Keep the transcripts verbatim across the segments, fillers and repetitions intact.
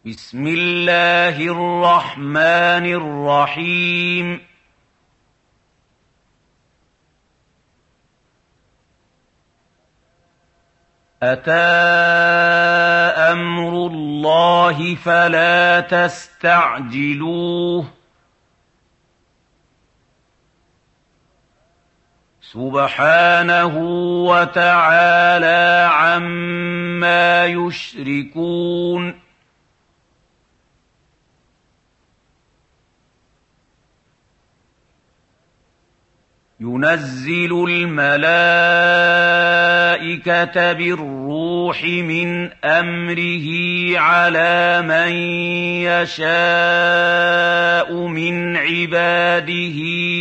بسم الله الرحمن الرحيم. أتى أمر الله فلا تستعجلوه سبحانه وتعالى عما يشركون. ينزل الملائكة بالروح من أمره على من يشاء من عباده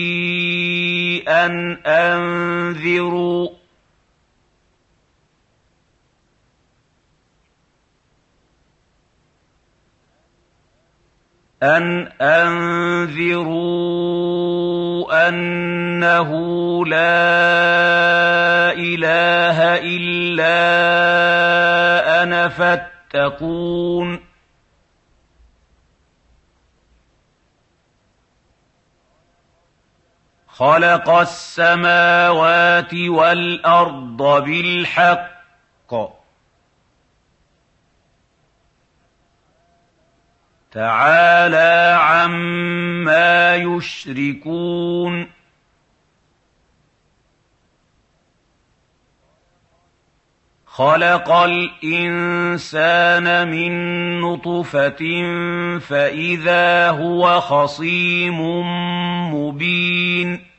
أن أنذروا أن أنذروا أنه لا إله إلا أنا فاتقون. خلق السماوات والأرض بالحق تعالى عما يشركون. خلق الإنسان من نطفة فإذا هو خصيم مبين.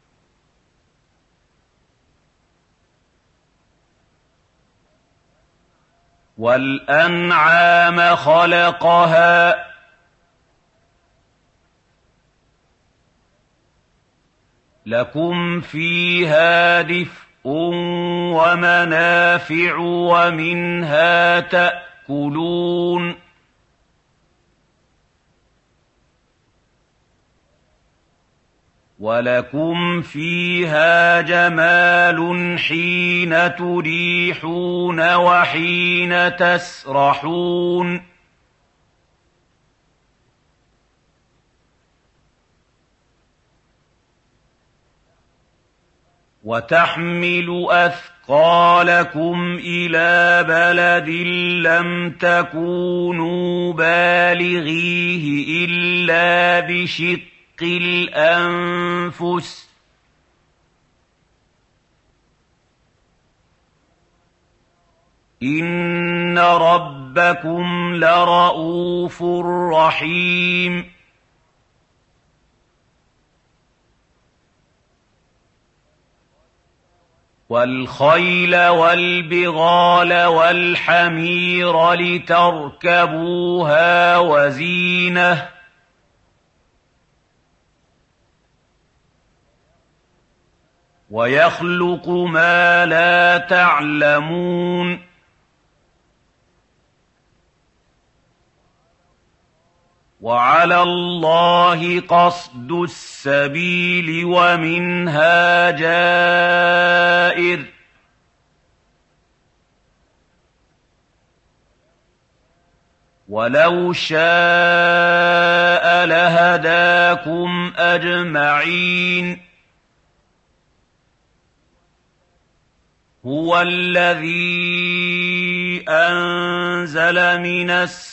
والأنعام خلقها لكم فيها دفء ومنافع ومنها تأكلون. ولكم فيها جمال حين تريحون وحين تسرحون. وتحمل أثقالكم إلى بلد لم تكونوا بالغيه إلا بشق الأنفس إن ربكم لرءوف رحيم. والخيل والبغال والحمير لتركبوها وزينة ويخلق ما لا تعلمون. وعلى الله قصد السبيل ومنها جائر. ولو شاء لهداكم أجمعين. هو الذي أنزل من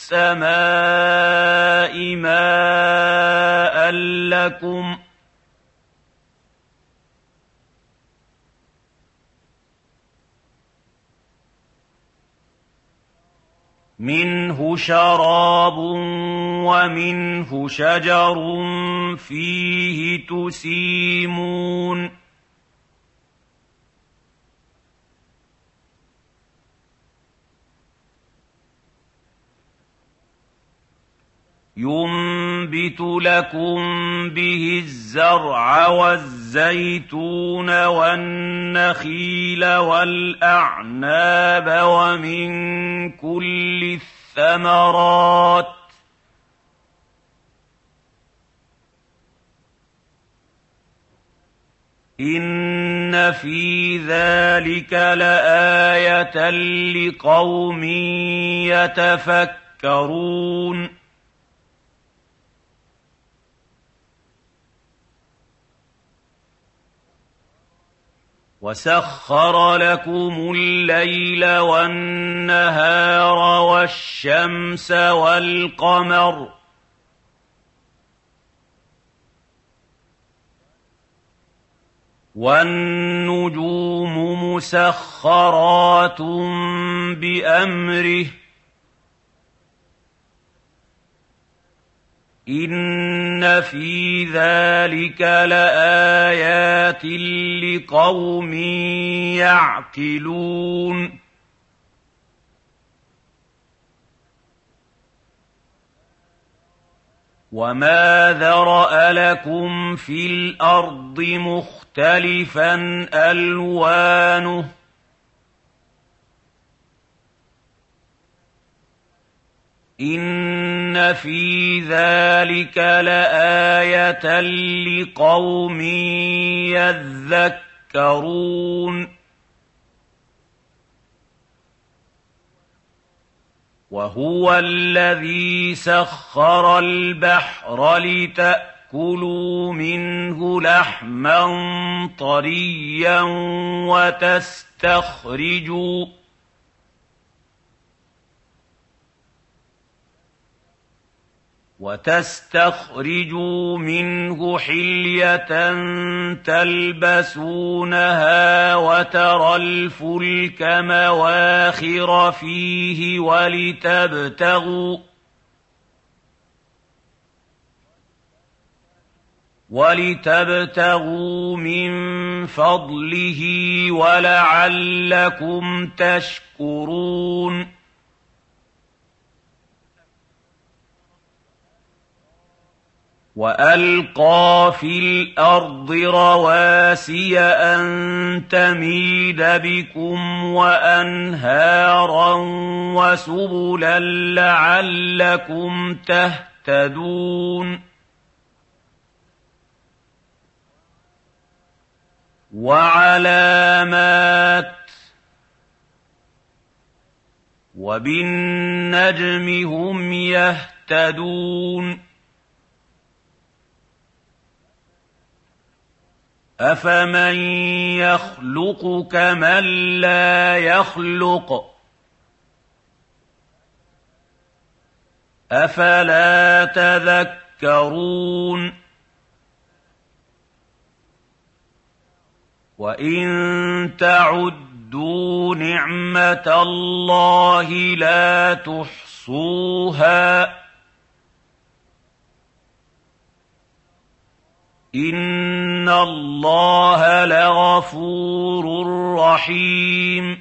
السماء ماء لكم منه شراب ومنه شجر فيه تسيمون. ينبت لكم به الزرع والزيتون والنخيل والأعناب ومن كل الثمرات إن في ذلك لآية لقوم تذكرون وسخر لكم الليل والنهار والشمس والقمر والنجوم مسخرات بأمره إن في ذلك لآيات لقوم يعقلون وما ذرأ لكم في الأرض مختلفا ألوانه إن في ذلك لآية لقوم يذكرون وهو الذي سخر البحر لتأكلوا منه لحما طريا وتستخرجوا وتستخرجوا منه حلية تلبسونها وترى الفلك مواخر فيه ولتبتغوا ولتبتغوا من فضله ولعلكم تشكرون وألقى في الأرض رواسي أن تميد بكم وأنهارا وسبلا لعلكم تهتدون وعلامات وبالنجم هم يهتدون أفمن يخلق كمن لا يخلق أفلا تذكرون وإن تعدوا نعمة الله لا تحصوها إن الله لغفور رحيم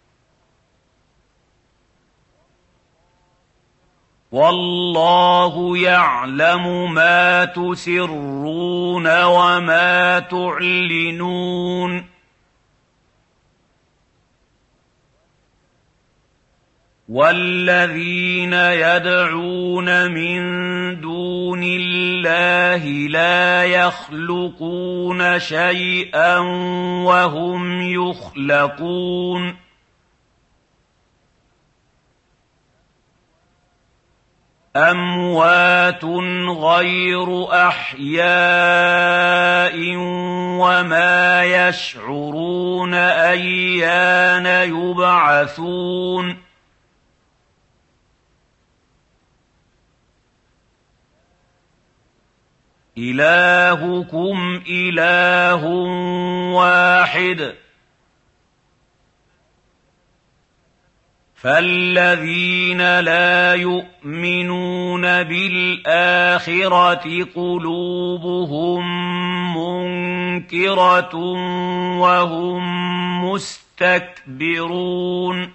والله يعلم ما تسرون وما تعلنون والذين يدعون من دون الله لا يخلقون شيئا وهم يخلقون أموات غير أحياء وما يشعرون أيان يبعثون إلهكم إله واحد فالذين لا يؤمنون بالآخرة قلوبهم منكرة وهم مستكبرون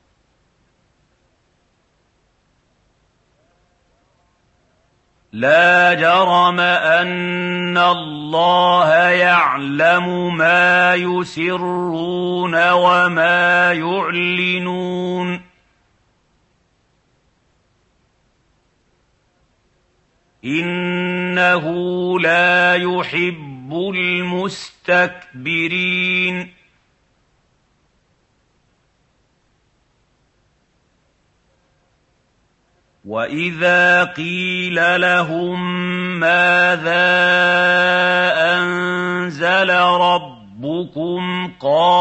لا جرم أن الله يعلم ما يسرون وما يعلنون إنه لا يحب المستكبرين وَإِذَا قِيلَ لَهُم مَّاذَا أَنزَلَ رَبُّكُمْ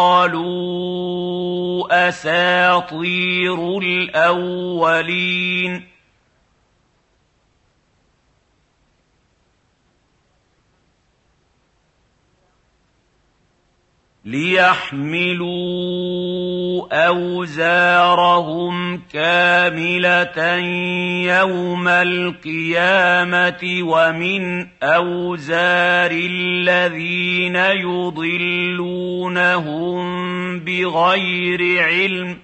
قَالُوا أَسَاطِيرُ الْأَوَّلِينَ لِيَحْمِلُوا أَوْزَارَهُمْ كَامِلَةً يَوْمَ الْقِيَامَةِ وَمِنْ أَوْزَارِ الَّذِينَ يُضِلُّونَهُم بِغَيْرِ عِلْمٍ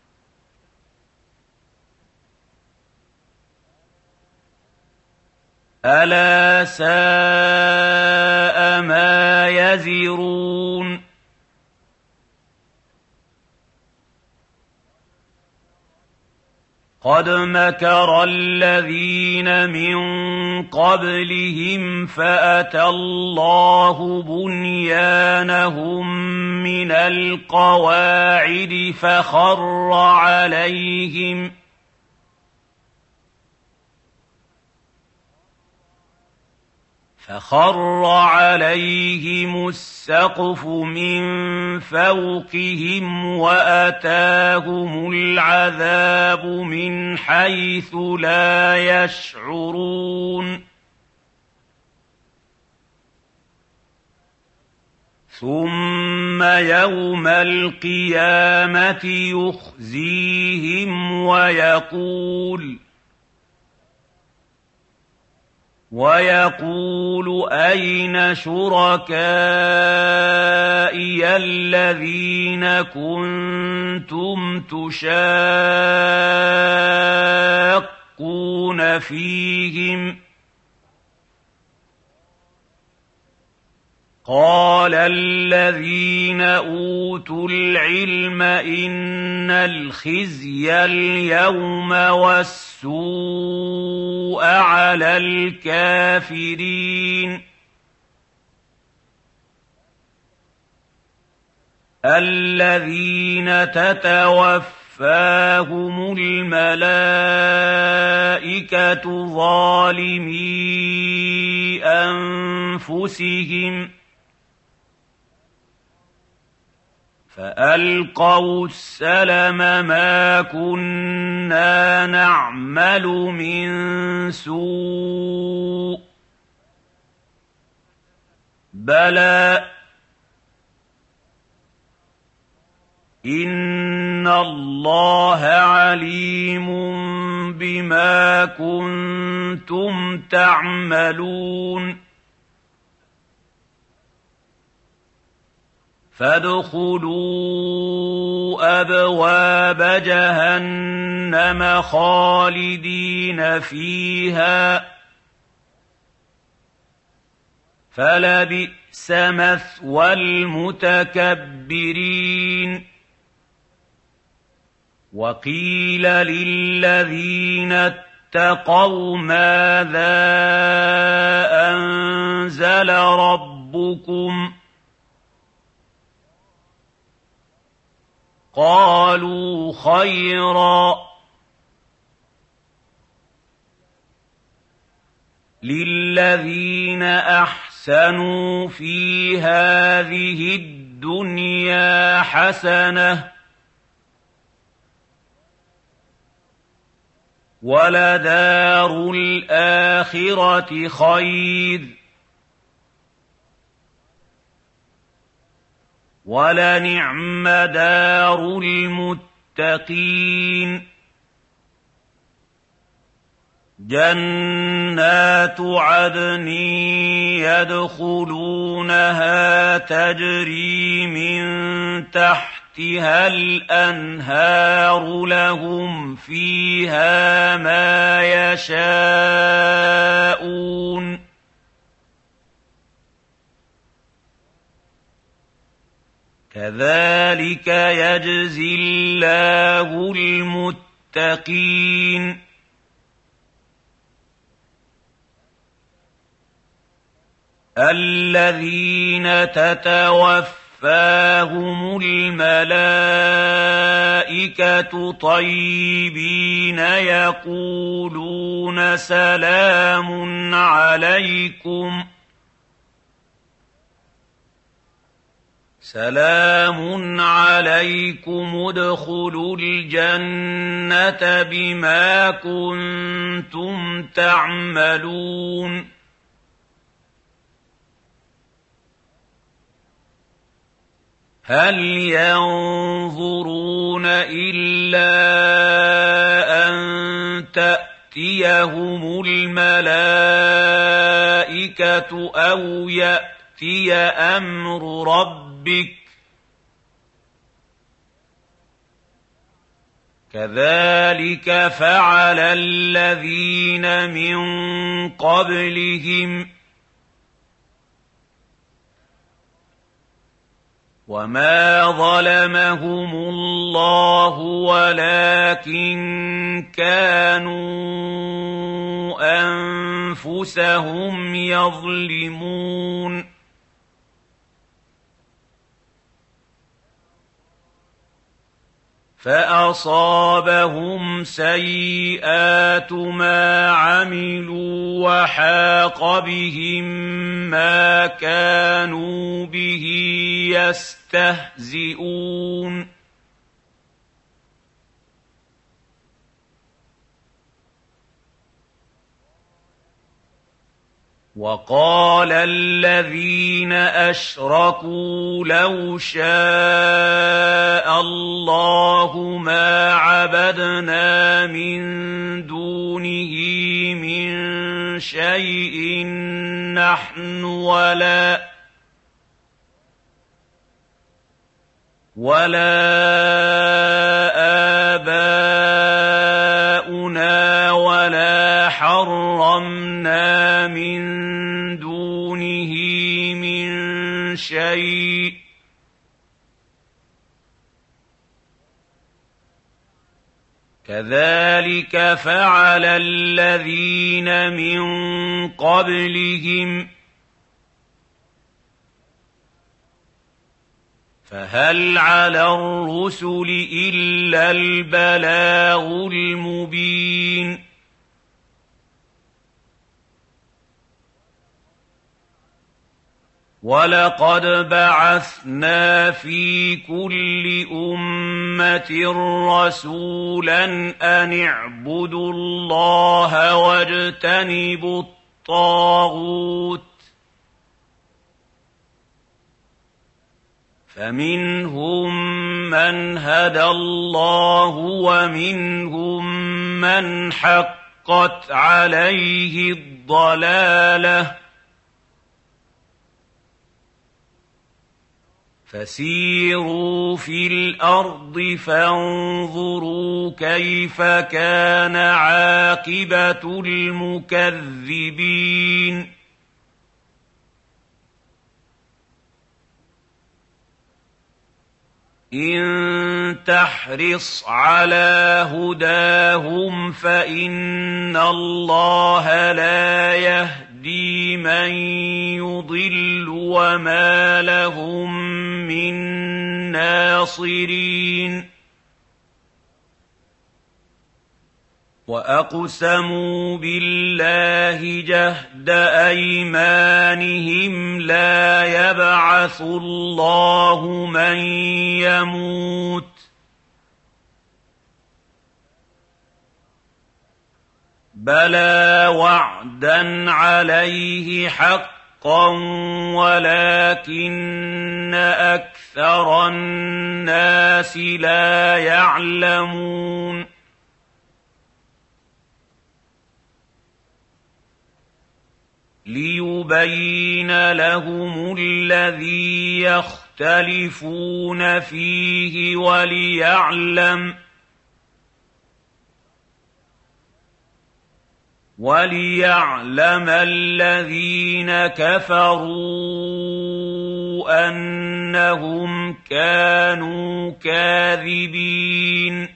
أَلَا سَاءَ مَا يَزِرُونَ قَدْ مَكَرَ الَّذِينَ مِن قَبْلِهِمْ فَأَتَى اللَّهُ بُنْيَانَهُم مِّنَ الْقَوَاعِدِ فَخَرَّ عَلَيْهِمْ فَخَرَّ عَلَيْهِمُ السَّقْفُ مِن فَوْقِهِمْ وَأَتَاهُمُ الْعَذَابُ مِنْ حَيْثُ لَا يَشْعُرُونَ ثُمَّ يَوْمَ الْقِيَامَةِ يُخْزِيهِمْ وَيَقُولُ وَيَقُولُ أَيْنَ شُرَكَائِيَ الَّذِينَ كُنتُمْ تُشَاقُّونَ فِيهِمْ قَالَ الَّذِينَ أُوتُوا الْعِلْمَ إِنَّ الْخِزْيَ الْيَوْمَ وَالسُّوءَ عَلَى الْكَافِرِينَ الَّذِينَ تَتَوَفَّاهُمُ الْمَلَائِكَةُ ظَالِمِي أَنفُسِهِمْ فَأَلْقَوْا السَّلَمَ مَا كُنَّا نَعْمَلُ مِن سُوءٍ بَلَىٰ إِنَّ اللَّهَ عَلِيمٌ بِمَا كُنتُمْ تَعْمَلُونَ فَادْخُلُوا أَبْوَابَ جَهَنَّمَ خَالِدِينَ فِيهَا فَلَبِئْسَ مَثْوَى الْمُتَكَبِّرِينَ وَقِيلَ لِلَّذِينَ اتَّقَوْا مَاذَا أَنزَلَ رَبُّكُمْ قَالُوا خَيْرًا لِلَّذِينَ أَحْسَنُوا فِي هَٰذِهِ الدُّنْيَا حَسَنَةٌ وَلَدَارُ الْآخِرَةِ خَيْرٌ وَلَنِعْمَ دَارُ الْمُتَّقِينَ جَنَّاتُ عَدْنٍ يَدْخُلُونَهَا تَجْرِي مِن تَحْتِهَا الْأَنْهَارُ لَهُمْ فِيهَا مَا يَشَاءُونَ كَذَٰلِكَ يَجْزِي اللَّهُ الْمُتَّقِينَ الَّذِينَ تَتَوَفَّاهُمُ الْمَلَائِكَةُ الْمَلَائِكَةُ طَيِّبِينَ يَقُولُونَ سَلَامٌ عَلَيْكُمْ سلام عليكم ادخلوا الجنة بما كنتم تعملون هل ينظرون إلا أن تأتيهم الملائكة أو يأتي أمر ربك كذلك فعل الذين من قبلهم وما ظلمهم الله ولكن كانوا أنفسهم يظلمون فأصابهم سيئات ما عملوا وحاق بهم ما كانوا به يستهزئون وقال الذين أشركوا لو شاء الله ما عبدنا من دونه من شيء نحن ولا ولا آباؤنا ولا حرمنا من دونه من شيء كذلك فعل الذين من قبلهم فهل على الرسل إلا البلاغ المبين وَلَقَدْ بَعَثْنَا فِي كُلِّ أُمَّةٍ رَّسُولًا أَنِ اعْبُدُوا اللَّهَ وَاجْتَنِبُوا الطَّاغُوتَ فَمِنْهُم مَّنْ هَدَى اللَّهُ وَمِنْهُم مَّنْ حَقَّتْ عَلَيْهِ الضَّلَالَةُ فسيروا في الأرض فانظروا كيف كان عاقبة المكذبين إن تحرص على هداهم فإن الله لا يهدي من يضل وما لهم من ناصرين وأقسموا بالله جهد أيمانهم لا يبعث الله من يموت بلى وعدا عليه حقا ولكن أكثر الناس لا يعلمون ليبين لهم الذي يختلفون فيه وليعلم وليعلم الذين كفروا أنهم كانوا كاذبين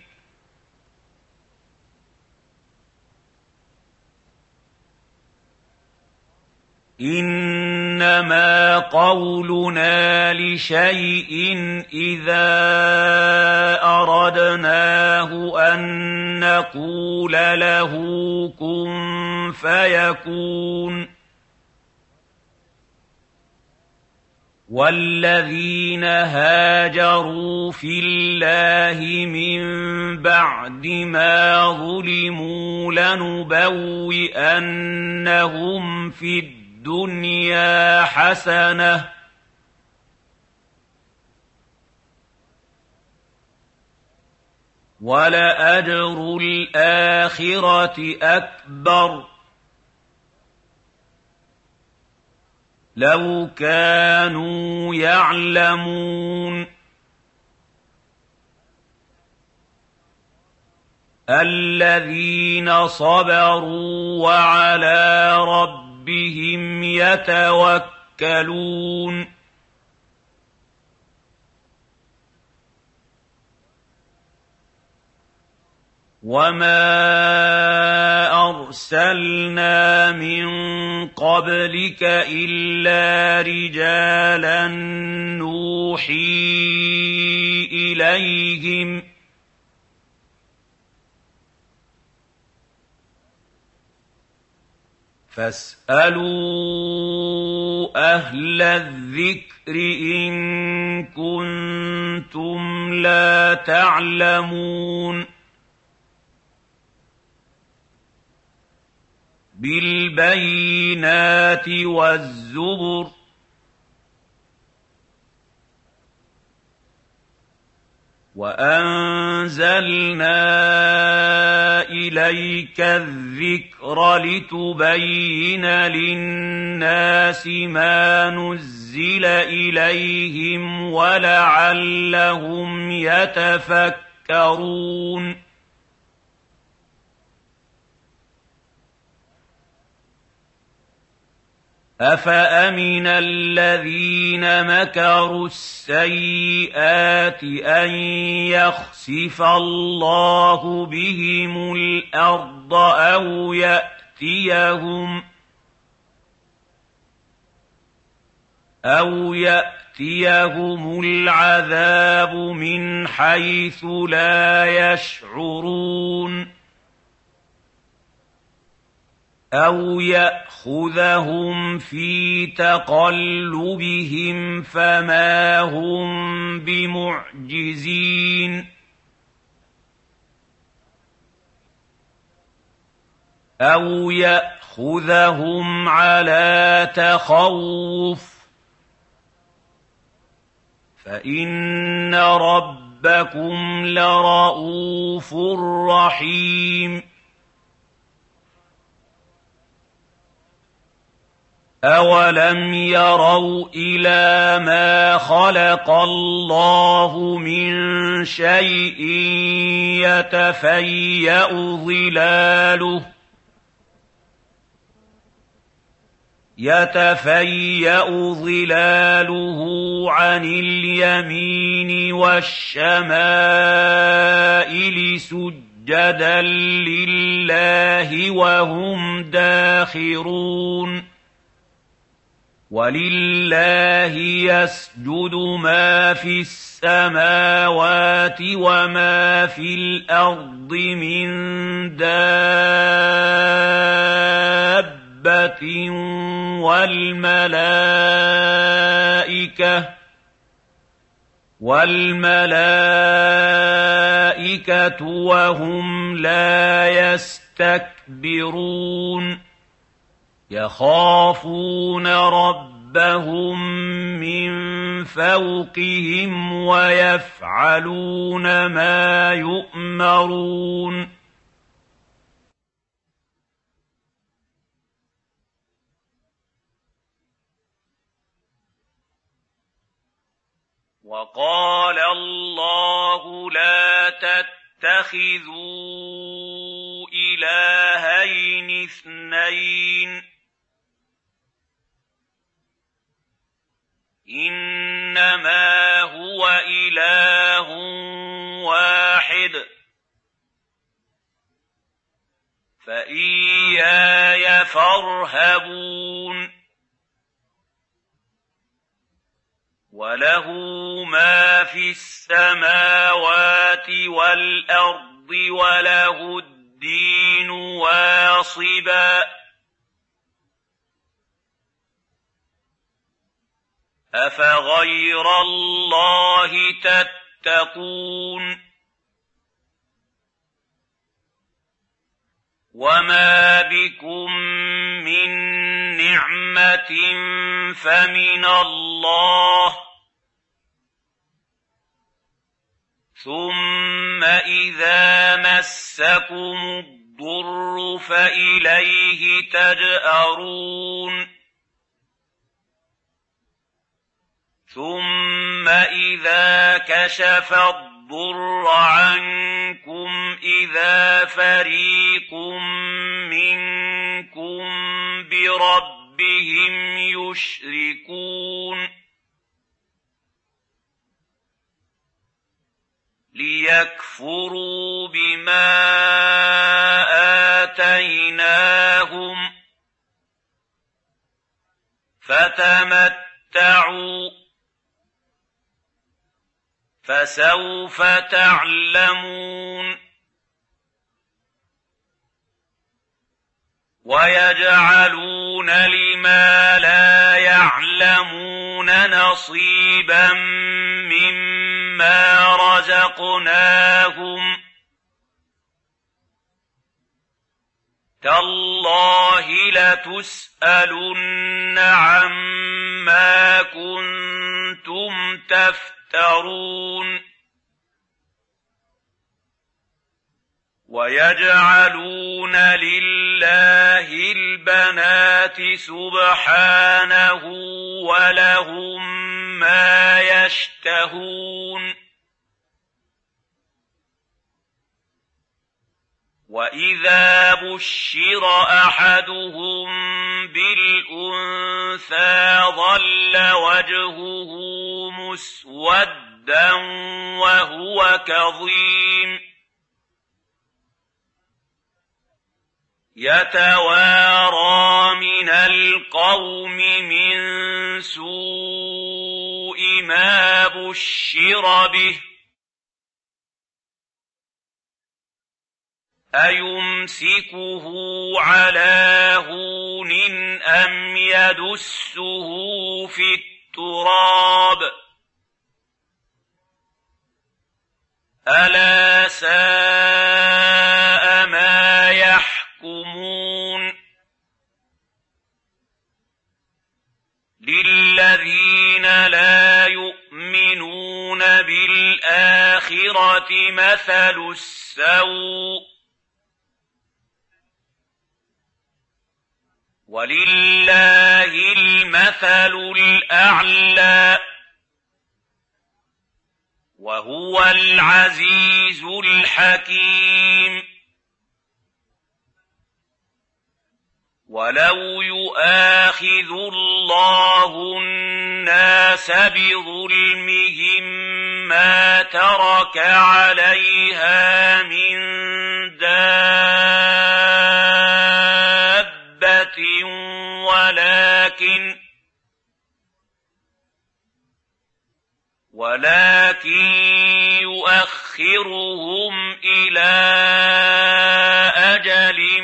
إن إنما قولنا لشيء إذا أردناه أن نقول له كن فيكون والذين هاجروا في الله من بعد ما ظلموا لنبوئنهم في الدنيا حسنة ولأجر الآخرة أكبر لو كانوا يعلمون الذين صبروا وعلى ربهم يتوكلون وما أرسلنا من قبلك إلا رجالا نوحي إليهم فاسألوا أهل الذكر إن كنتم لا تعلمون بالبينات والزبر وأنزلنا إليك الذكر لتبين للناس ما نزل إليهم ولعلهم يتفكرون أفأمن الذين مكروا السيئات أن يخسف الله بهم الأرض أو يأتيهم أو يأتيهم العذاب من حيث لا يشعرون أو يأخذهم في تقلبهم فما هم بمعجزين أو يأخذهم على تخوف فإن ربكم لرءوف رحيم أولم يروا إلى ما خلق الله من شيء يتفيأ ظلاله يتفيأ ظلاله عن اليمين والشمائل سجدا لله وهم داخرون ولله يسجد ما في السماوات وما في الأرض من دابة والملائكة والملائكة وهم لا يستكبرون يخافون ربهم من فوقهم ويفعلون ما يؤمرون وقال الله لا تتخذوا إلهين اثنين إنما هو إله واحد فإياي فارهبون وله ما في السماوات والأرض وله الدين واصبا أفغير الله تتقون وما بكم من نعمة فمن الله ثم إذا مسكم الضر فإليه تجأرون ثم إذا كشف الضر عنكم إذا فريق منكم بربهم يشركون ليكفروا بما آتيناهم فتمتعوا فسوف تعلمون ويجعلون لما لا يعلمون نصيبا مما رزقناهم تالله لتسألن عما كنتم تفترون ويجعلون لله البنات سبحانه ولهم ما يشتهون وإذا بشر أحدهم بالأنثى ظل وجهه مسودا وهو كظيم يتوارى من القوم من سوء ما بشر به أيمسكه على هون أم يدسه في التراب ألا ساء ما يحكمون للذين لا يؤمنون بالآخرة مثل السوء ولله المثل الأعلى وهو العزيز الحكيم ولو يؤاخذ الله الناس بظلمهم ما ترك عليها من دابة ولكن ولكن يؤخرهم إلى أجل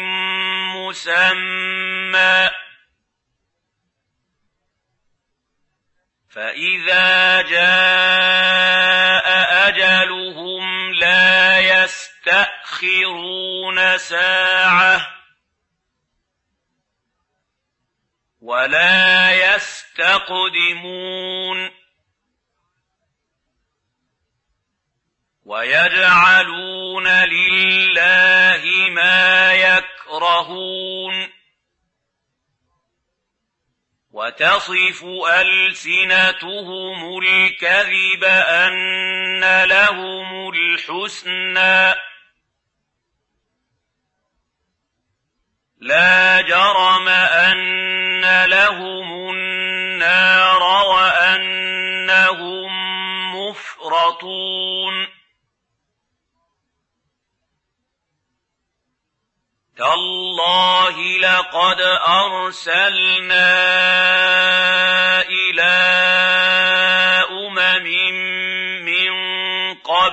مسمى فإذا جاء أجلهم لا يستأخرون ساعة ولا يستقدمون ويجعلون لله ما يكرهون وتصف ألسنتهم الكذب أن لهم الحسنى لا جرم أن لهم النار وأنهم مفرطون تالله لقد أرسلنا إلى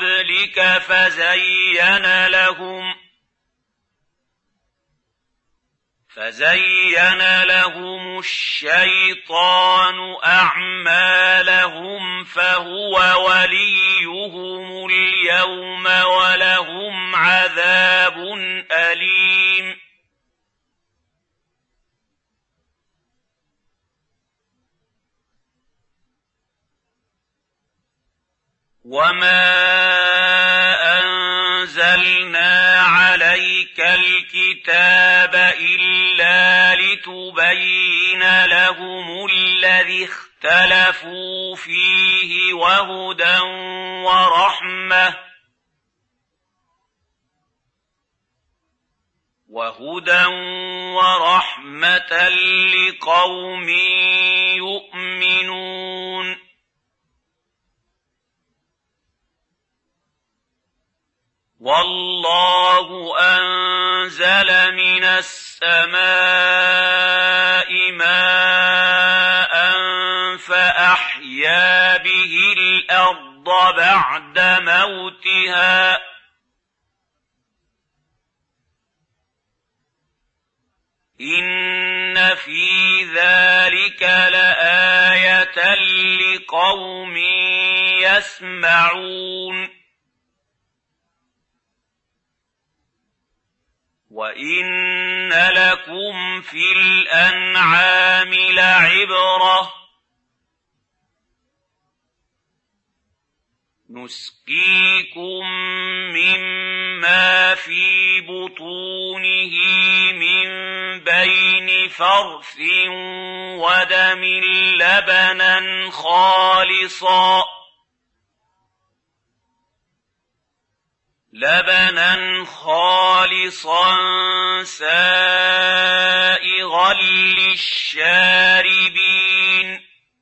قبلك فزين لهم فزين لهم الشيطان أعمالهم فهو وليهم اليوم ولهم عذاب أليم وما أنزلنا عليك الكتاب إلا لتبين لهم الذي اختلفوا فيه وهدى ورحمة وهدى ورحمة لقوم يؤمنون والله أنزل من السماء ماء فأحيا به الأرض بعد موتها إن في ذلك لآية لقوم يسمعون وإن لكم في الأنعام لعبرة نسقيكم مما في بطونه من بين فرث ودم لبنا خالصا لبنا خالصا سائغا للشاربين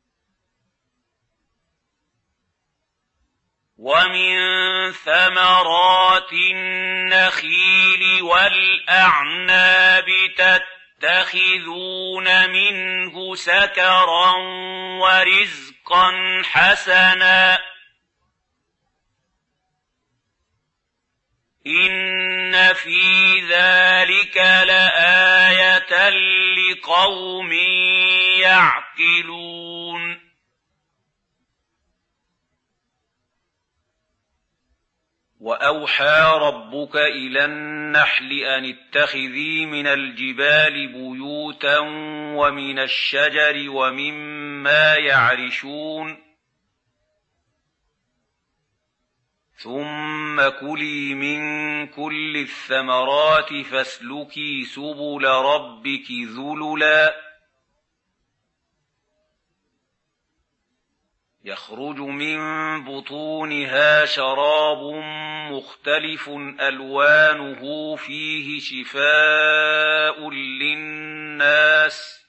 ومن ثمرات النخيل والأعناب تتخذون منه سكرا ورزقا حسنا إن في ذلك لآية لقوم يعقلون وأوحى ربك إلى النحل أن اتخذي من الجبال بيوتا ومن الشجر ومما يعرشون ثم كلي من كل الثمرات فاسلكي سبل ربك ذللا يخرج من بطونها شراب مختلف ألوانه فيه شفاء للناس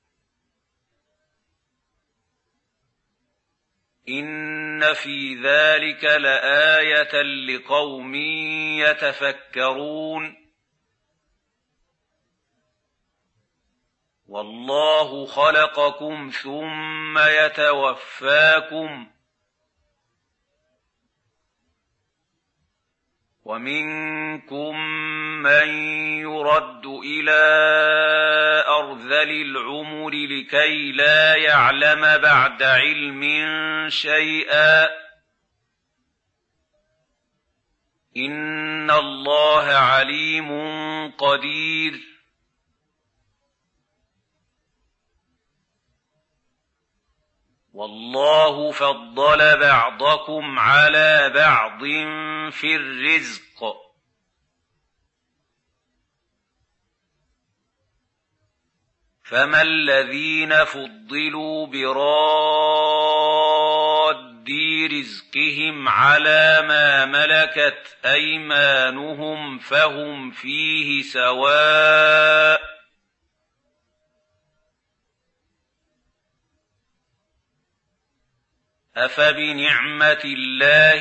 إن في ذلك لآية لقوم يتفكرون والله خلقكم ثم يتوفاكم ومنكم من يرد إلى أرذل العمر لكي لا يعلم بعد علم شيئا إن الله عليم قدير والله فضل بعضكم على بعض في الرزق فما الذين فضلوا براد رزقهم على ما ملكت أيمانهم فهم فيه سواء أفبنعمة الله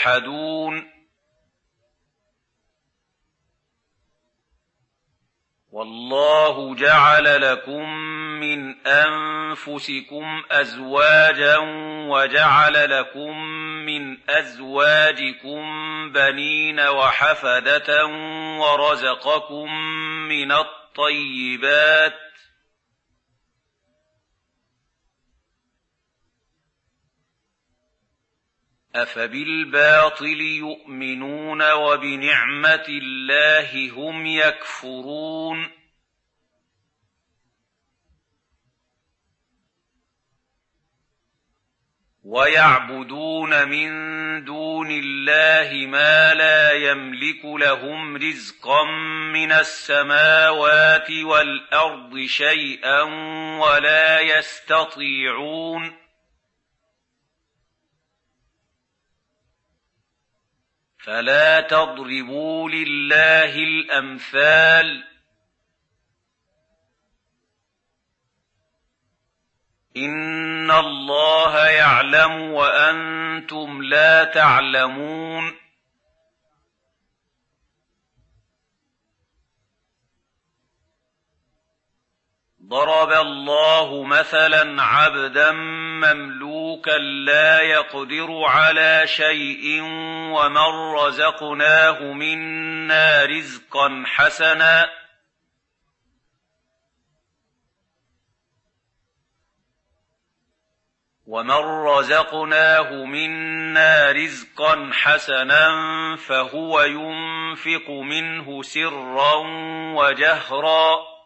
يجحدون والله جعل لكم من أنفسكم أزواجا وجعل لكم من أزواجكم بنين وحفدة ورزقكم من الطيبات أفبالباطل يؤمنون وبنعمة الله هم يكفرون ويعبدون من دون الله ما لا يملك لهم رزقا من السماوات والأرض شيئا ولا يستطيعون فلا تضربوا لله الأمثال إن الله يعلم وأنتم لا تعلمون ضرب الله مثلا عبدا مملوكا لا يقدر على شيء ومن رزقناه منا رزقا حسنا ومن رزقناه منا رزقا حسنا فهو ينفق منه سرا وجهرا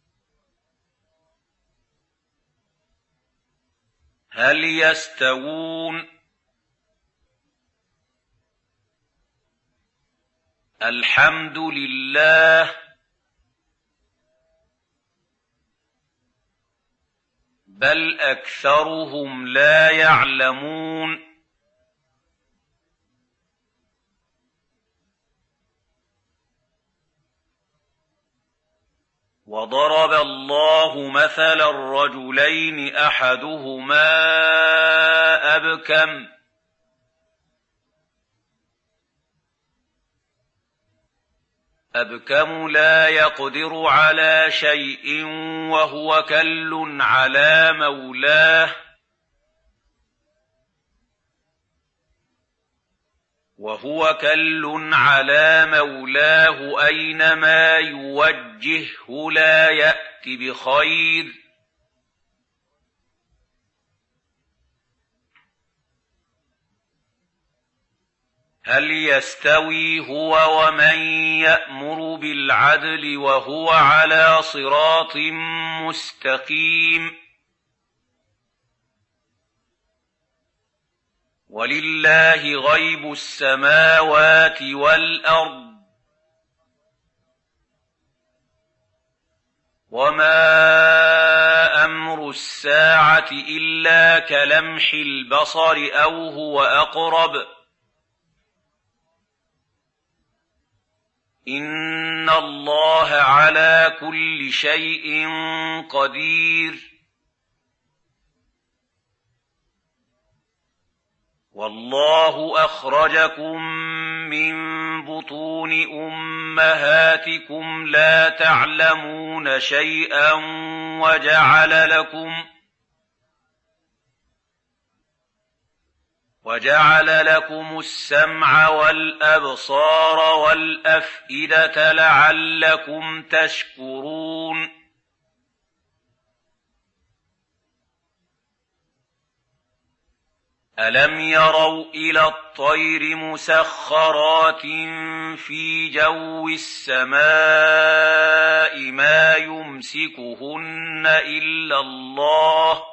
هل يستوون الحمد لله بل أكثرهم لا يعلمون وضرب الله مثلا الرجلين أحدهما أبكم أبكم لا يقدر على شيء وهو كل على مولاه وهو كل على مولاه أينما يوجهه لا يأت بخير هل يستوي هو ومن يأمر بالعدل وهو على صراط مستقيم ولله غيب السماوات والأرض وما أمر الساعة إلا كلمح البصر أو هو أقرب إن الله على كل شيء قدير والله أخرجكم من بطون أمهاتكم لا تعلمون شيئا وجعل لكم وجعل لكم السمع والأبصار والأفئدة لعلكم تشكرون ألم يروا إلى الطير مسخرات في جو السماء ما يمسكهن إلا الله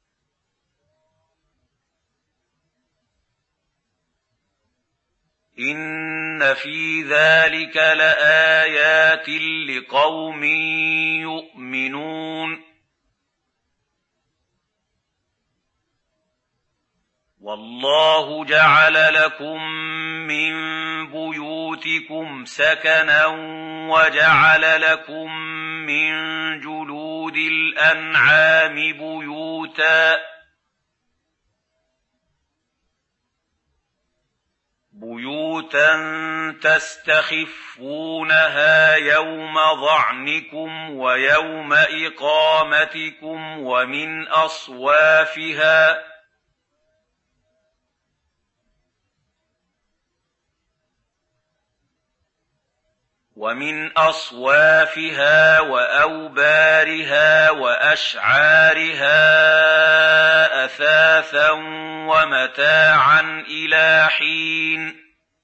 إن في ذلك لآيات لقوم يؤمنون والله جعل لكم من بيوتكم سكنا وجعل لكم من جلود الأنعام بيوتا بيوتا بيوتا تستخفونها يوم ظعنكم ويوم إقامتكم ومن أصوافها ومن أصوافها وأوبارها وأشعارها أثاثا ومتاعا إلى حين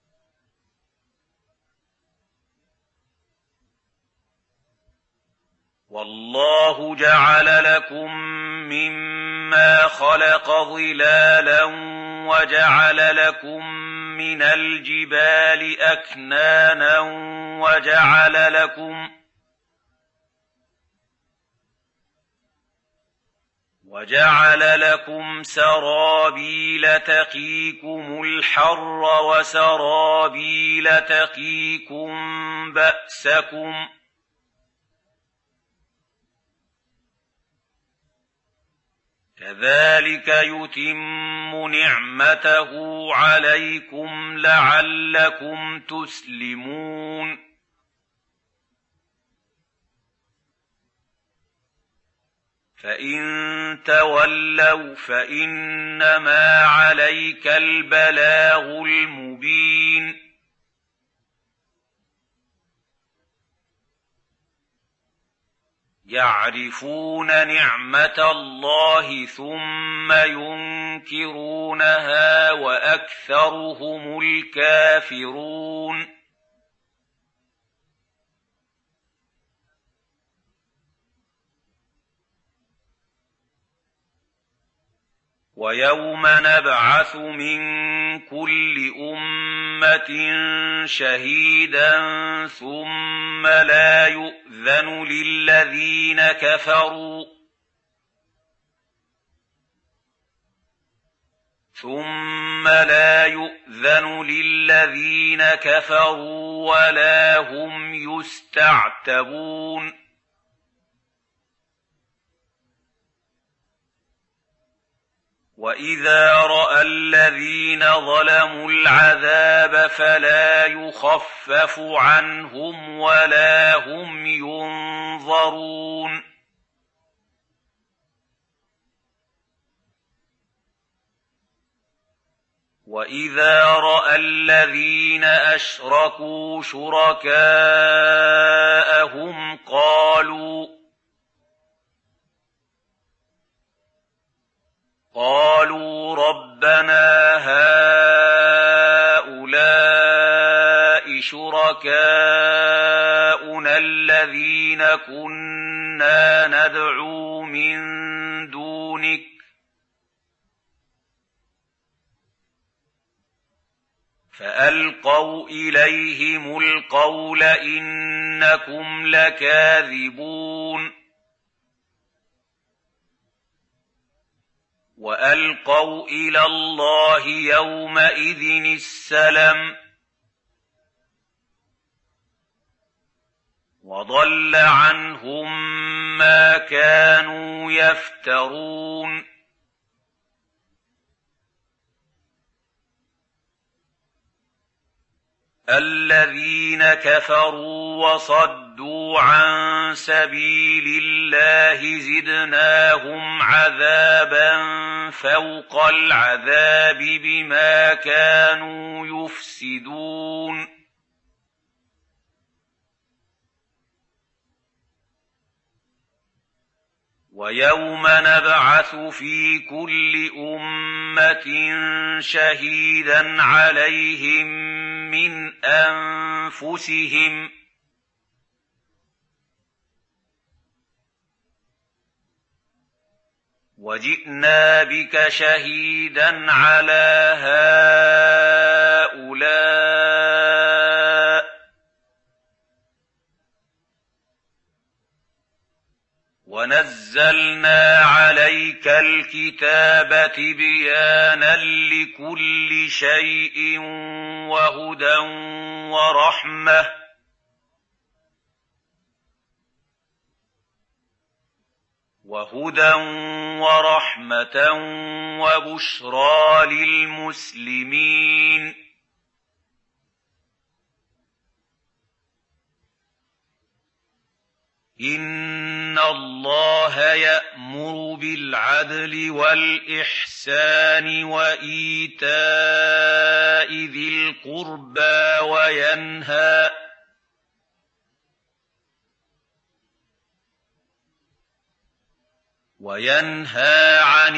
والله جعل لكم مما خلق ظلالا وجعل لكم من الجبال أكنانا وجعل لكم وجعل لكم سرابيل تقيكم الحر وسرابيل تقيكم بأسكم كذلك يتم نعمته عليكم لعلكم تسلمون فإن تولوا فإنما عليك البلاغ المبين يعرفون نعمة الله ثم ينكرونها وأكثرهم الكافرون ويوم نبعث من كل أمة شهيدا ثم لا يؤذن للذين كفروا ثم لا يؤذن للذين كفروا ولا هم يستعتبون وإذا رأى الذين ظلموا العذاب فلا يخفف عنهم ولا هم ينظرون وإذا رأى الذين أشركوا شركاءهم قالوا قالوا ربنا هؤلاء شركاؤنا الذين كنا ندعو من دونك فألقوا إليهم القول إنكم لكاذبون وألقوا إلى الله يومئذ السلم وضل عنهم ما كانوا يفترون الذين كفروا وصدوا عن سبيل الله زدناهم عذابا فوق العذاب بما كانوا يفسدون ويوم نبعث في كل أمة شهيدا عليهم من أنفسهم وجئنا بك شهيدا على هؤلاء ونزلنا عليك الكتاب تبيانا لكل شيء وهدى ورحمة وهدى ورحمة وبشرى للمسلمين إِنَّ اللَّهَ يَأْمُرُ بِالْعَدْلِ وَالْإِحْسَانِ وَإِيتَاءِ ذِي الْقُرْبَىٰ وَيَنْهَىٰ وَيَنْهَىٰ عَنِ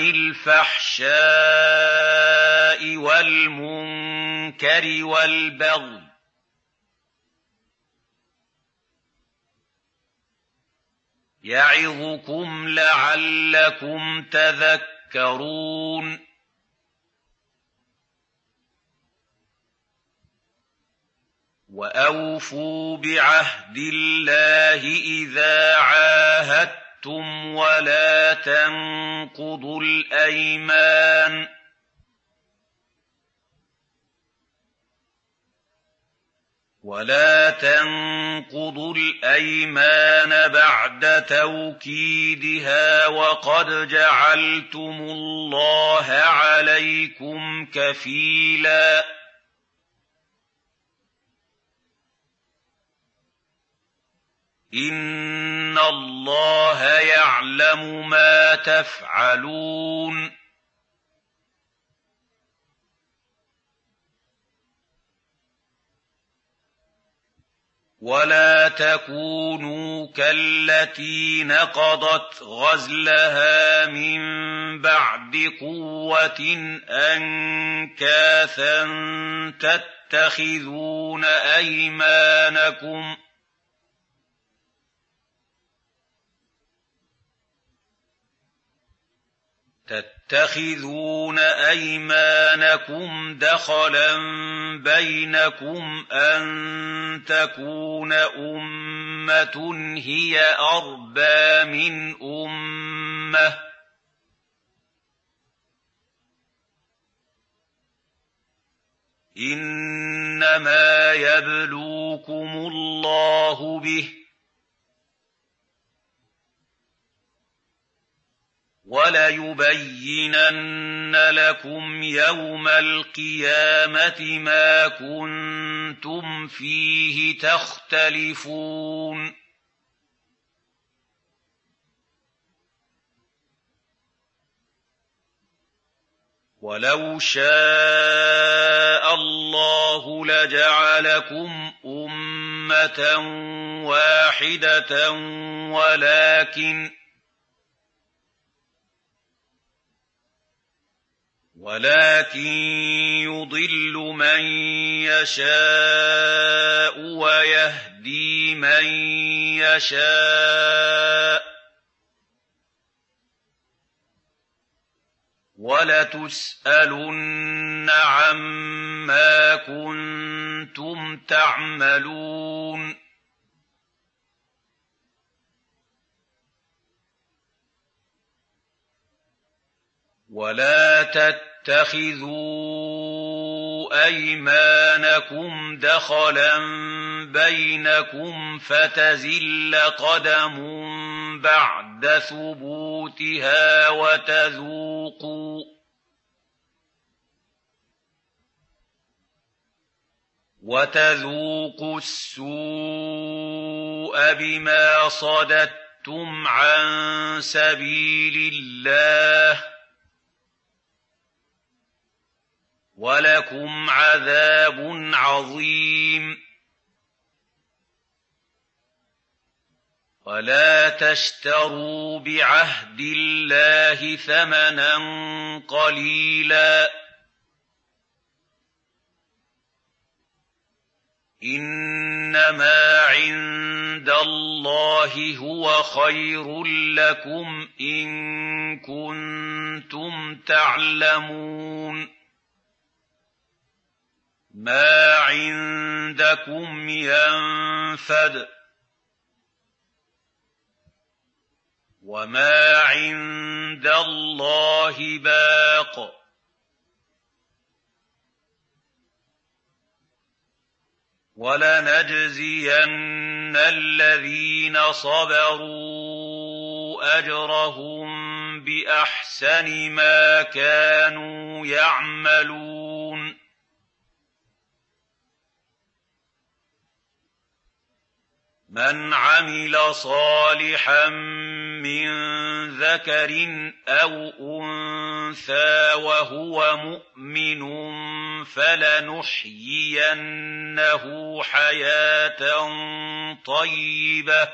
الْفَحْشَاءِ وَالْمُنكَرِ وَالْبَغْيِ ۚ يَعِظُكُمْ لَعَلَّكُمْ تَذَكَّرُونَ وَأَوْفُوا بِعَهْدِ اللَّهِ إِذَا عَاهَدتُّمْ وَلَا تَنقُضُوا الْأَيْمَانَ وَلَا تَنقُضُوا الْأَيْمَانَ بَعْدَ تَوْكِيدِهَا وَقَدْ جَعَلْتُمُ اللَّهَ عَلَيْكُمْ كَفِيلًا إِنَّ اللَّهَ يَعْلَمُ مَا تَفْعَلُونَ وَلَا تَكُونُوا كَالَّتِي نَقَضَتْ غَزْلَهَا مِن بَعْدِ قُوَّةٍ أَنكَاثًا تَتَّخِذُونَ أَيْمَانَكُمْ تَتَّخِذُونَ أَيْمَانَكُمْ دَخَلًا بَيْنَكُمْ أَن تَكُونَ أُمَّةٌ هِيَ أَرْبَىٰ مِنْ أُمَّةٍ ۚ إِنَّمَا يَبْلُوكُمُ اللَّهُ بِهِ ۚ وَلَيُبَيِّنَنَّ لَكُمْ يَوْمَ الْقِيَامَةِ مَا كُنتُمْ فِيهِ تَخْتَلِفُونَ وَلَوْ شَاءَ اللَّهُ لَجَعَلَكُمْ أُمَّةً وَاحِدَةً وَلَٰكِنْ وَلَٰكِن يُضِلُّ مَن يَشَاءُ وَيَهْدِي مَن يَشَاءُ ۚ وَلَتُسْأَلُنَّ عَمَّا كُنتُمْ تَعْمَلُونَ وَلَا تَتَّخِذُوا أَيْمَانَكُمْ دَخَلًا بَيْنَكُمْ فَتَزِلَّ قَدَمٌ بَعْدَ ثُبُوتِهَا وَتَذُوقُوا وَتَذُوقُوا السُّوءَ بِمَا صَدَدتُّمْ عَن سَبِيلِ اللَّهِ ۖ وَلَكُمْ عَذَابٌ عَظِيمٌ وَلَا تَشْتَرُوا بِعَهْدِ اللَّهِ ثَمَنًا قَلِيلًا ۚ إِنَّمَا عِندَ اللَّهِ هُوَ خَيْرٌ لَّكُمْ إِن كُنتُمْ تَعْلَمُونَ مَا عِندَكُمْ يَنفَدُ ۖ وَمَا عِندَ اللَّهِ بَاقٍ ۗ وَلَنَجْزِيَنَّ الَّذِينَ صَبَرُوا أَجْرَهُم بِأَحْسَنِ مَا كَانُوا يَعْمَلُونَ مَنْ عَمِلَ صَالِحًا مِّن ذَكَرٍ أَوْ أُنثَىٰ وَهُوَ مُؤْمِنٌ فَلَنُحْيِيَنَّهُ حَيَاةً طَيِّبَةً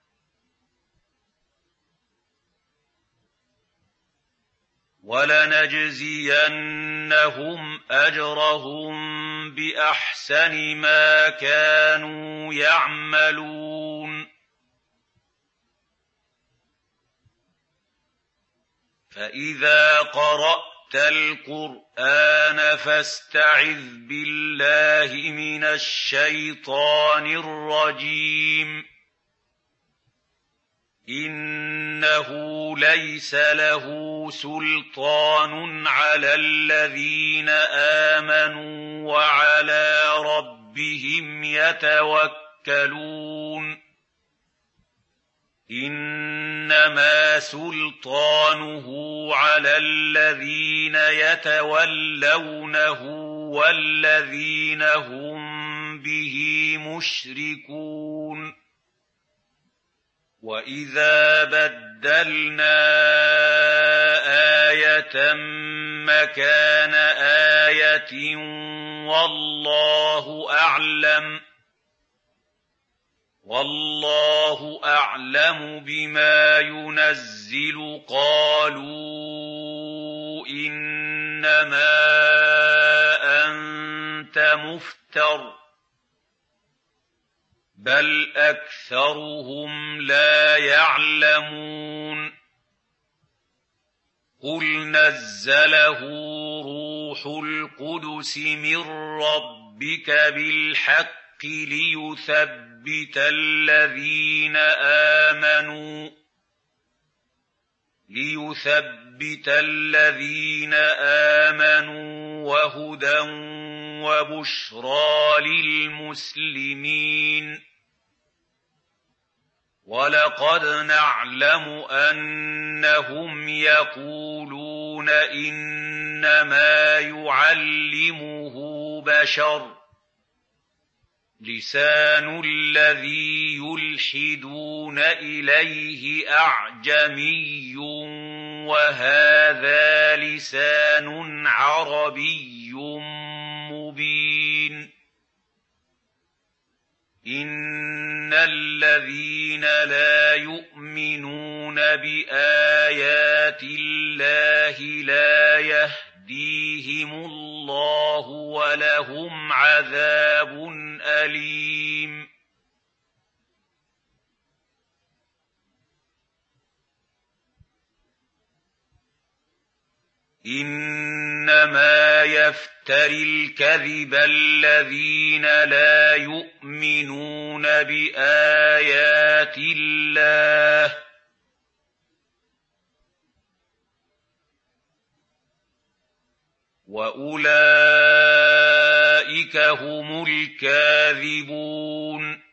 وَلَنَجْزِيَنَّهُمْ أَجْرَهُم بِأَحْسَنِ مَا كَانُوا يَعْمَلُونَ فَإِذَا قَرَأْتَ الْقُرْآنَ فَاسْتَعِذْ بِاللَّهِ مِنَ الشَّيْطَانِ الرَّجِيمِ إِنَّهُ لَيْسَ لَهُ سُلْطَانٌ عَلَى الَّذِينَ آمَنُوا وَعَلَىٰ رَبِّهِمْ يَتَوَكَّلُونَ إِنَّمَا سُلْطَانُهُ عَلَى الَّذِينَ يَتَوَلَّوْنَهُ وَالَّذِينَ هُم بِهِ مُشْرِكُونَ وَإِذَا بَدَّلْنَا آيَةً مَّكَانَ آيَةٍ وَاللَّهُ أَعْلَمُ وَاللَّهُ أَعْلَمُ بِمَا يُنَزِّلُ قَالُوا إِنَّمَا أَنتَ مُفْتَرٍ بَلْ أَكْثَرُهُمْ لَا يَعْلَمُونَ قُلْ نَزَّلَهُ رُوحُ الْقُدُسِ مِن رَّبِّكَ بِالْحَقِّ لِيُثَبِّتَ الَّذِينَ آمَنُوا لِيُثَبِّتَ الَّذِينَ آمَنُوا وَهُدًى وَبُشْرَىٰ لِلْمُسْلِمِينَ وَلَقَدْ نَعْلَمُ أَنَّهُمْ يَقُولُونَ إِنَّمَا يُعَلِّمُهُ بَشَرٌ ۗ لِّسَانُ الَّذِي يُلْحِدُونَ إِلَيْهِ أَعْجَمِيٌّ وَهَٰذَا لِسَانٌ عَرَبِيٌّ مُّبِينٌ إِنَّ الَّذِينَ لَا يُؤْمِنُونَ بِآيَاتِ اللَّهِ لَا يَهْدِيهِمُ اللَّهُ وَلَهُمْ عَذَابٌ أَلِيمٌ إِنَّمَا يَفْتَرِي الْكَذِبَ الَّذِينَ لَا يُؤْمِنُونَ بِآيَاتِ اللَّهِ وَأُولَٰئِكَ هُمُ الْكَاذِبُونَ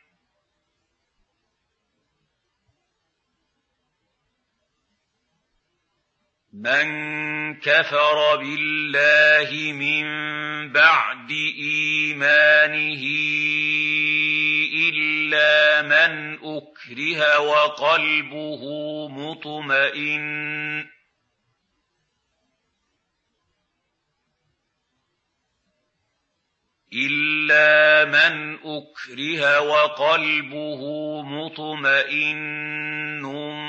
مَن كَفَرَ بِاللَّهِ مِن بَعْدِ إِيمَانِهِ إِلَّا مَنْ أُكْرِهَ وَقَلْبُهُ مُطْمَئِنٌّ إِلَّا مَنْ أُكْرِهَ وَقَلْبُهُ مُطْمَئِنٌّ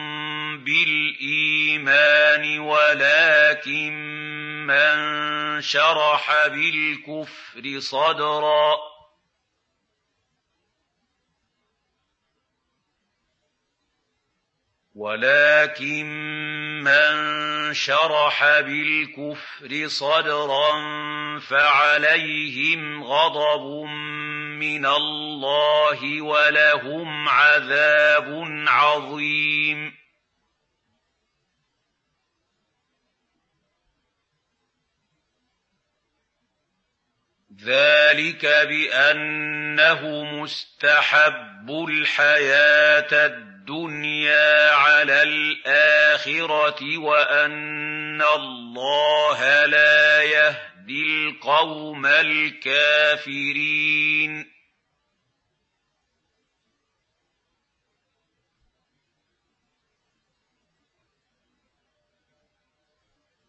بِالْإِيمَانِ وَلَٰكِن مَّن شَرَحَ بِالْكُفْرِ صَدْرًا ولكن من شرح بالكفر صدرا فعليهم غضب من الله ولهم عذاب عظيم ذلك بأنهم استحبوا الحياة الدنيا على الآخرة وأن الله لا يهدي القوم الكافرين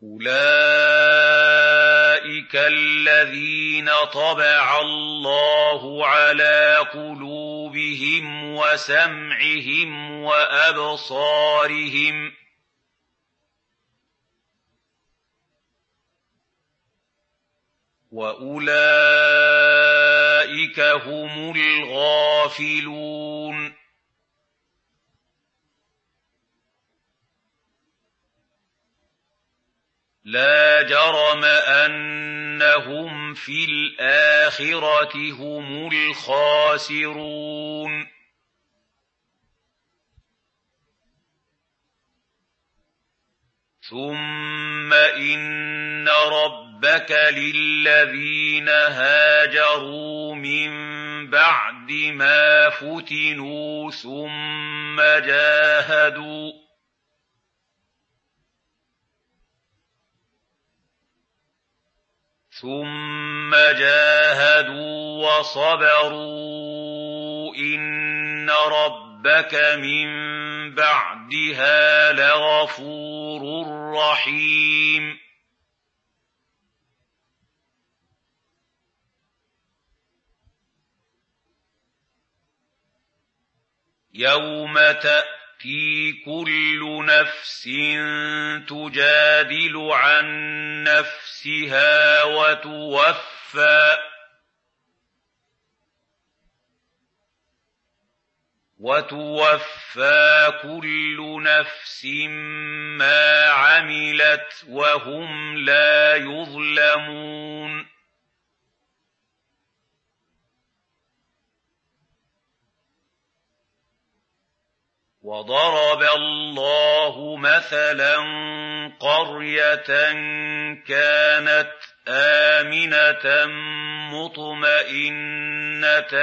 أولئك الذين طبع الله على قلوبهم وسمعهم وأبصارهم وأولئك هم الغافلون لا جرم أنهم في الآخرة هم الخاسرون ثم إن ربك للذين هاجروا من بعد ما فتنوا ثم جاهدوا ثم جاهدوا وصبروا إن ربك من بعدها لغفور رحيم يوم تأتي كل نفس تجادل عن نفسها وتوفى وتوفى كل نفس ما عملت وهم لا يظلمون وضرب الله مثلا قرية كانت آمنة مطمئنة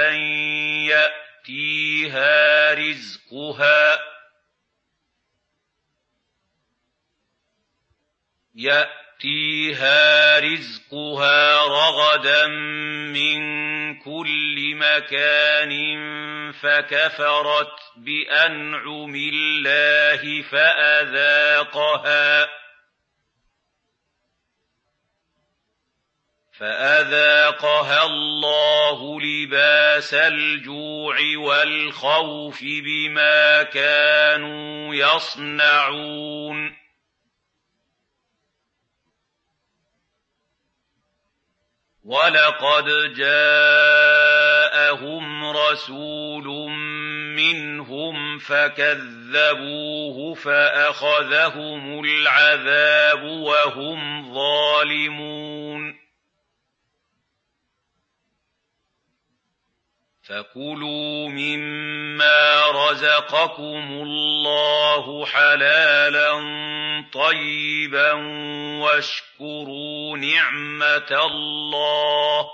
يأتيها رزقها يأتيها رزقها رغدا من كل مكان فكفرت بأنعم الله فأذاقها فأذاقها الله لباس الجوع والخوف بما كانوا يصنعون وَلَقَدْ جَاءَهُمْ رَسُولٌ مِّنْهُمْ فَكَذَّبُوهُ فَأَخَذَهُمُ الْعَذَابُ وَهُمْ ظَالِمُونَ فَكُلُوا مِمَّا رَزَقَكُمُ اللَّهُ حَلَالًا طَيِّبًا وَاشْكُرُوا نِعْمَةَ اللَّهِ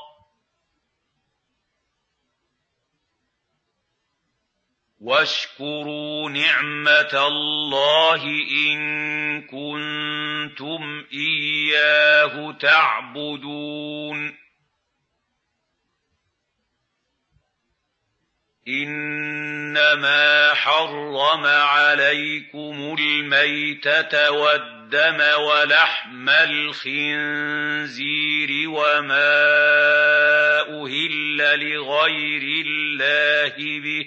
وَاشْكُرُوا نِعْمَةَ اللَّهِ إِن كُنتُمْ إِيَّاهُ تَعْبُدُونَ إِنَّمَا حَرَّمَ عَلَيْكُمُ الْمَيْتَةَ وَالدَّمَ وَلَحْمَ الْخِنزِيرِ وَمَا أُهِلَّ لِغَيْرِ اللَّهِ بِهِ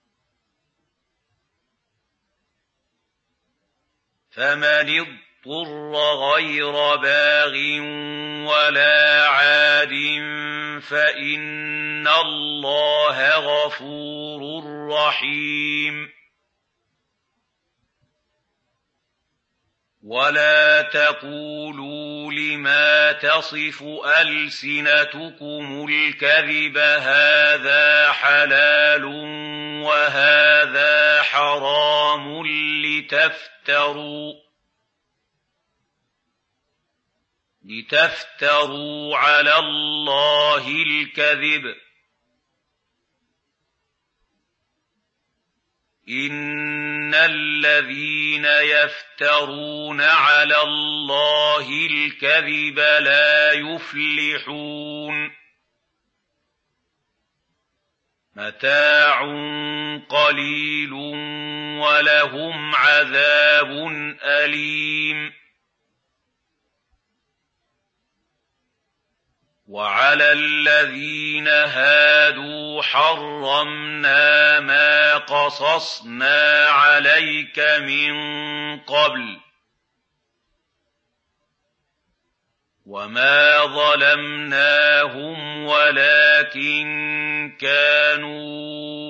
فَمَنِ اضْطُرَّ غَيْرَ بَاغٍ وَلَا عَادٍ فَإِنَّ اللَّهَ غَفُورٌ رَّحِيمٌ وَلَا تَقُولُوا لِمَا تَصِفُ أَلْسِنَتُكُمُ الْكَذِبَ هَٰذَا حَلَالٌ وَهَٰذَا حَرَامٌ لِّتَفْتَرُوا لِتَفْتَرُوا عَلَى اللَّهِ الْكَذِبَ إِنَّ الَّذِينَ يَفْتَرُونَ عَلَى اللَّهِ الْكَذِبَ لَا يُفْلِحُونَ مَتَاعٌ قَلِيلٌ وَلَهُمْ عَذَابٌ أَلِيمٌ وعلى الذين هادوا حرمنا ما قصصنا عليك من قبل وما ظلمناهم ولكن كانوا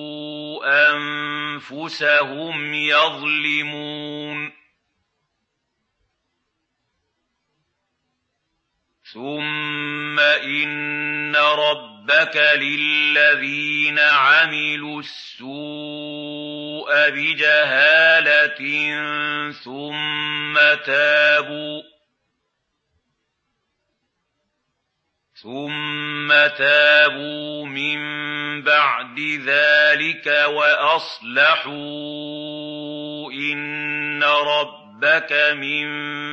أنفسهم يظلمون ثم إن ربك للذين عملوا السوء بجهالة ثم تابوا ثم تابوا من بعد ذلك وأصلحوا إن ربك من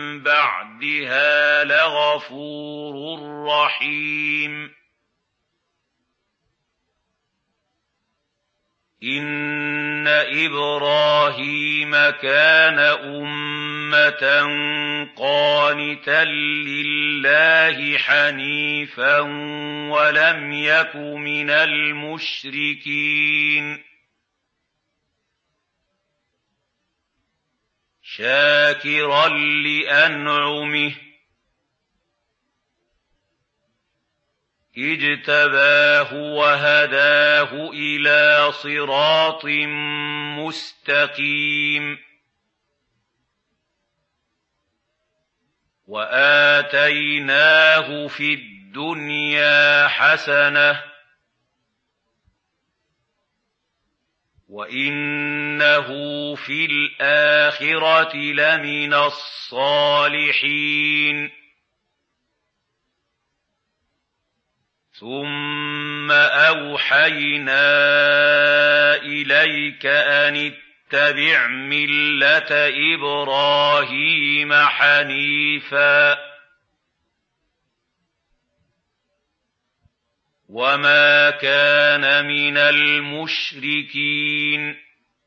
بعدها لغفور رحيم إن إبراهيم كان أمة قانتا لله حنيفا ولم يك من المشركين شاكرا لأنعمه اجتباه وهداه إلى صراط مستقيم وآتيناه في الدنيا حسنة وإنه في الآخرة لمن الصالحين ثم أوحينا إليك أن اتبع ملة إبراهيم حنيفا وما كان من المشركين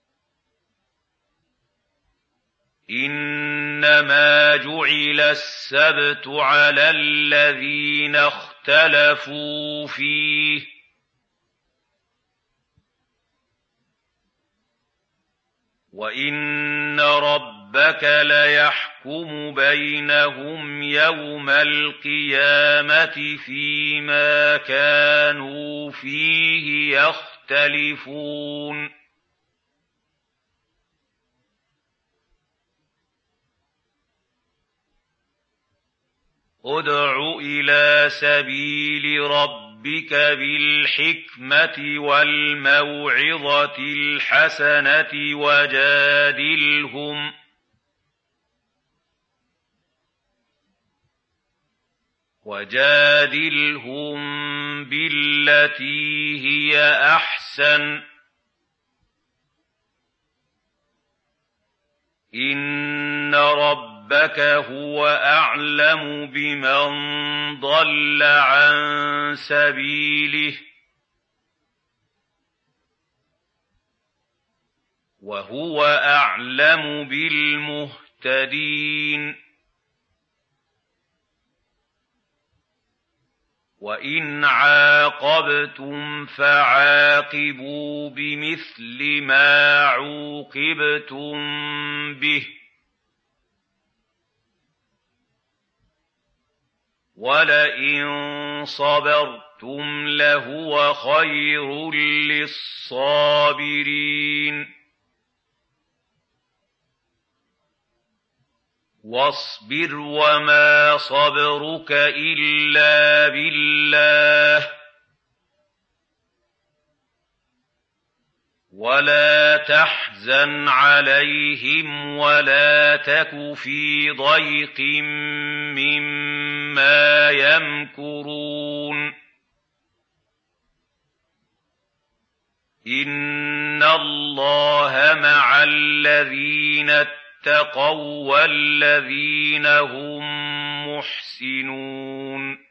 إنما جعل السبت على الذين اختلفوا فيه وإن ربك ليحكم بينهم يوم القيامة فيما كانوا فيه يختلفون ادع إلى سبيل ربك بالحكمة والموعظة الحسنة وجادلهم وجادلهم بالتي هي أحسن إن ربك ربك هو أعلم بمن ضل عن سبيله وهو أعلم بالمهتدين وإن عاقبتم فعاقبوا بمثل ما عوقبتم به ولئن صبرتم لهو خير للصابرين واصبر وما صبرك إلا بالله ولا تحزن عليهم ولا تك في ضيق مما يمكرون إن الله مع الذين اتقوا والذين هم محسنون